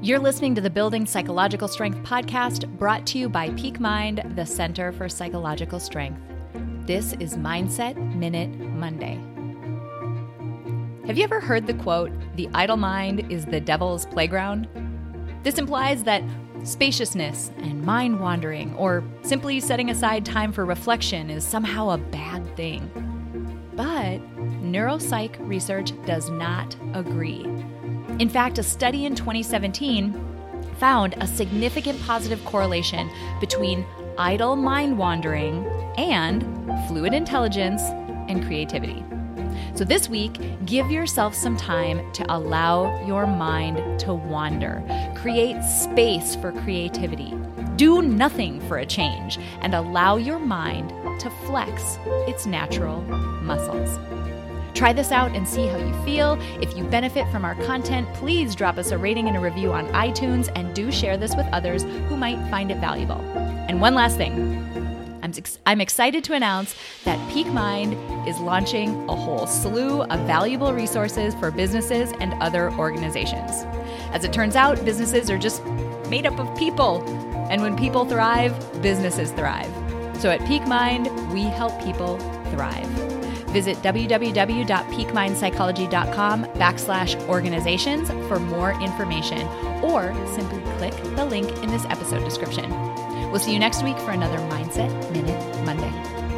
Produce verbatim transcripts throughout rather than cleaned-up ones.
You're listening to the Building Psychological Strength podcast, brought to you by Peak Mind, the Center for Psychological Strength. This is Mindset Minute Monday. Have you ever heard the quote, "The idle mind is the devil's playground"? This implies that spaciousness and mind wandering, or simply setting aside time for reflection, is somehow a bad thing. But neuropsych research does not agree. In fact, a study in twenty seventeen found a significant positive correlation between idle mind wandering and fluid intelligence and creativity. So this week, give yourself some time to allow your mind to wander. Create space for creativity. Do nothing for a change and allow your mind to flex its natural muscles. Try this out and see how you feel. If you benefit from our content, please drop us a rating and a review on iTunes, and do share this with others who might find it valuable. And one last thing. I'm, ex- I'm excited to announce that Peak Mind is launching a whole slew of valuable resources for businesses and other organizations. As it turns out, businesses are just made up of people. And when people thrive, businesses thrive. So at Peak Mind, we help people thrive. Visit www.peakmindpsychology.com backslash organizations for more information, or simply click the link in this episode description. We'll see you next week for another Mindset Minute Monday.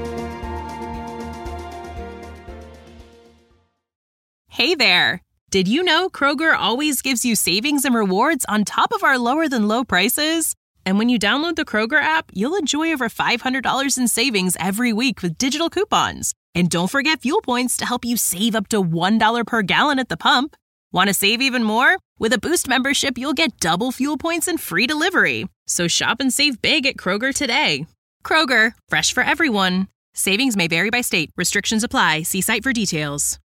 Hey there! Did you know Kroger always gives you savings and rewards on top of our lower than low prices? And when you download the Kroger app, you'll enjoy over five hundred dollars in savings every week with digital coupons. And don't forget fuel points to help you save up to one dollar per gallon at the pump. Want to save even more? With a Boost membership, you'll get double fuel points and free delivery. So shop and save big at Kroger today. Kroger, fresh for everyone. Savings may vary by state. Restrictions apply. See site for details.